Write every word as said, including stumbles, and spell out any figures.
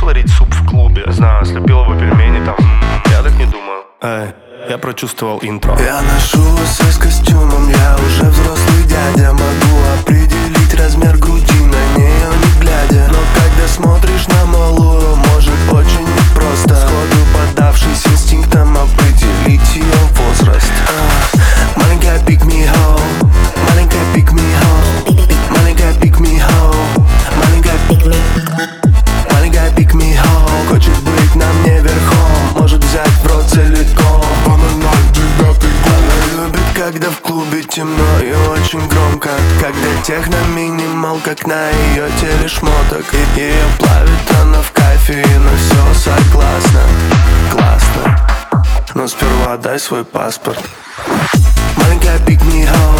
сварить суп в клубе. Знаю, слепила бы пельмени там. Я так не думаю. Эй, я прочувствовал интро. Я ношу эссе с костюмом, я уже взрослый дядя. Могу определить размер груди, на нее не глядя. Но когда смотришь на малую, может очень непросто сходу поддавшись инстинктам определить ее возраст. а, Маленькая pick me hoe, маленькая pick me hoe, маленькая pick me hoe, маленькая pick me, маленькая pick me hoe. Хочет быть на мне верхом, может взять в рот целиком. Она любит, когда в клубе темно и очень громко, когда техно минимал, как на ее теле шмоток. И ее плавит она в кайфе, и на все согласна. Классно, но сперва дай свой паспорт. Маленькая pick me hoe,